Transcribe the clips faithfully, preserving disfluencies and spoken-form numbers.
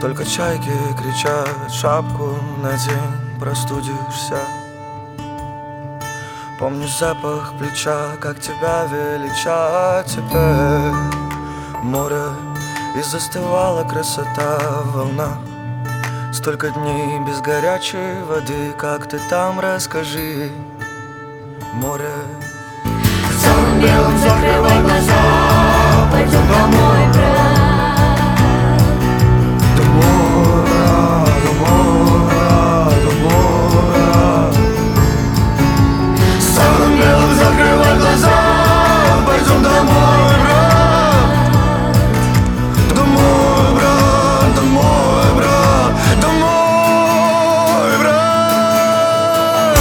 Только чайки кричат, шапку надень, простудишься. Помнишь запах плеча, как тебя величат теперь море, и застывала красота в волнах. Столько дней без горячей воды, как ты там, расскажи, море. В целом белом закрывай глаза, пойдем домой, брат. Домой, брат, домой, брат, домой, брат. В целом белом закрывай глаза, пойдем домой, брат. Домой, брат, домой, брат, домой, брат.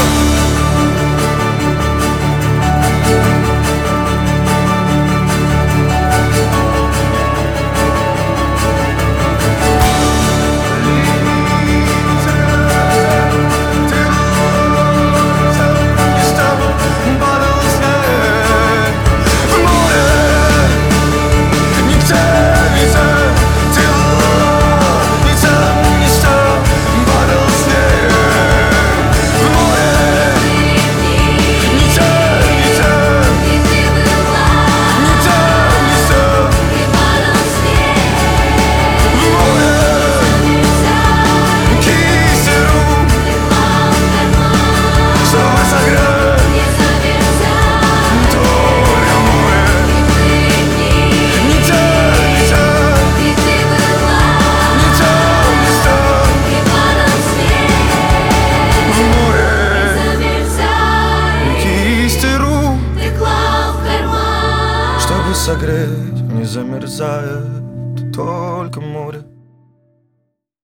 Чтобы согреть, не замерзает только море.